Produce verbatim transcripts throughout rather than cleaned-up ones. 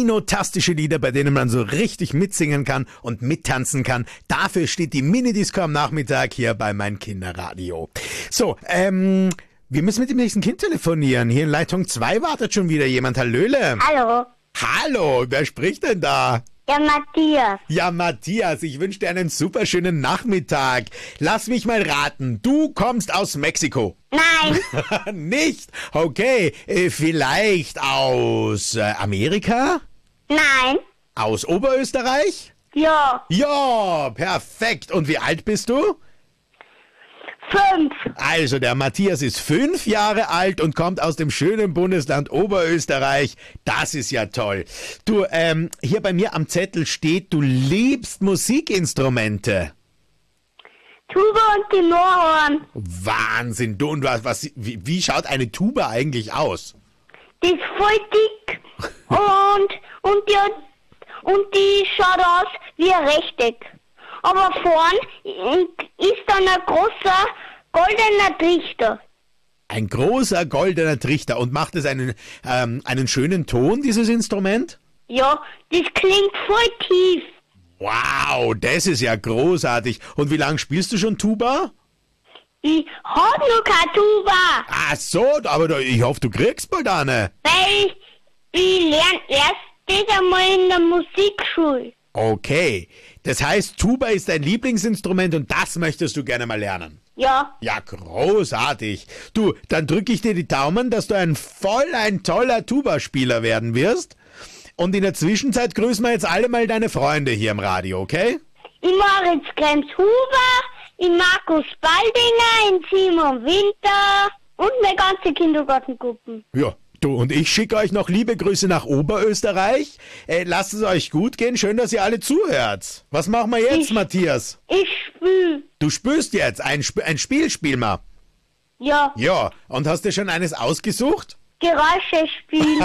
kinotastische Lieder, bei denen man so richtig mitsingen kann und mittanzen kann. Dafür steht die Minidisco am Nachmittag hier bei Mein Kinderradio. So, ähm, wir müssen mit dem nächsten Kind telefonieren. Hier in Leitung zwei wartet schon wieder jemand. Hallöle. Hallo. Hallo, wer spricht denn da? Der Matthias. Ja, Matthias, ich wünsche dir einen super schönen Nachmittag. Lass mich mal raten, du kommst aus Mexiko. Nein. Nicht? Okay, äh, vielleicht aus äh, Amerika? Nein. Aus Oberösterreich? Ja. Ja, perfekt. Und wie alt bist du? Fünf. Also, der Matthias ist fünf Jahre alt und kommt aus dem schönen Bundesland Oberösterreich. Das ist ja toll. Du, ähm, hier bei mir am Zettel steht, du liebst Musikinstrumente. Tuba und Tenorhorn. Wahnsinn. Du, und was, was, wie, wie schaut eine Tuba eigentlich aus? Die ist voll dick. und, und, die, und die schaut aus wie ein Rechteck. Aber vorn ist dann ein großer goldener Trichter. Ein großer goldener Trichter. Und macht es einen, ähm, einen schönen Ton, dieses Instrument? Ja, das klingt voll tief. Wow, das ist ja großartig. Und wie lange spielst du schon Tuba? Ich hab nur keine Tuba. Ach so, aber ich hoffe, du kriegst bald eine. Weil ich lerne erst das einmal in der Musikschule. Okay, das heißt, Tuba ist dein Lieblingsinstrument und das möchtest du gerne mal lernen. Ja. Ja, großartig. Du, dann drücke ich dir die Daumen, dass du ein voll ein toller Tuba-Spieler werden wirst. Und in der Zwischenzeit grüßen wir jetzt alle mal deine Freunde hier im Radio, okay? Ich Moritz Krems-Huber, ich Markus Baldinger, ich Simon Winter und meine ganze Kindergartengruppen. Ja. Du, und ich schicke euch noch liebe Grüße nach Oberösterreich. Äh, lasst es euch gut gehen. Schön, dass ihr alle zuhört. Was machen wir jetzt, Ich- Matthias? Ich spiel. Du spürst jetzt. Ein, Sp ein Spiel spiel mal. Ja, Ja, und hast du schon eines ausgesucht? Geräusche spielen.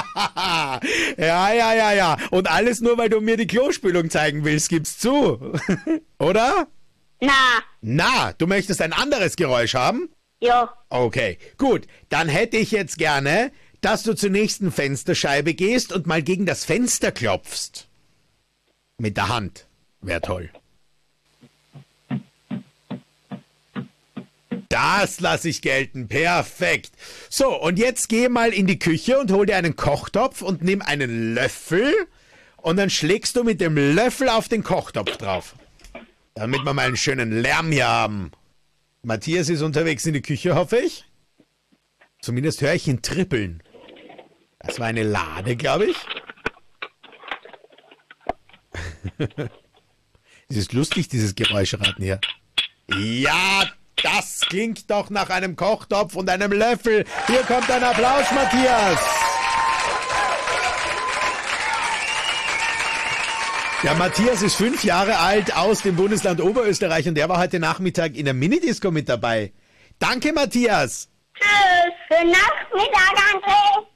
Ja, ja, ja, ja. Und alles nur, weil du mir die Klospülung zeigen willst, gib's zu. Oder? Na, Na, du möchtest ein anderes Geräusch haben? ja. Okay, gut. Dann hätte ich jetzt gerne, dass du zur nächsten Fensterscheibe gehst und mal gegen das Fenster klopfst. Mit der Hand. Wäre toll. Das lasse ich gelten. Perfekt. So, und jetzt geh mal in die Küche und hol dir einen Kochtopf und nimm einen Löffel und dann schlägst du mit dem Löffel auf den Kochtopf drauf. Damit wir mal einen schönen Lärm hier haben. Matthias ist unterwegs in die Küche, hoffe ich. Zumindest höre ich ihn trippeln. Das war eine Lade, glaube ich. Es ist lustig, dieses Geräuscheraten hier. Ja, das klingt doch nach einem Kochtopf und einem Löffel. Hier kommt ein Applaus, Matthias. Ja, Matthias ist fünf Jahre alt aus dem Bundesland Oberösterreich und der war heute Nachmittag in der Minidisco mit dabei. Danke, Matthias. Tschüss. Guten Nachmittag, André.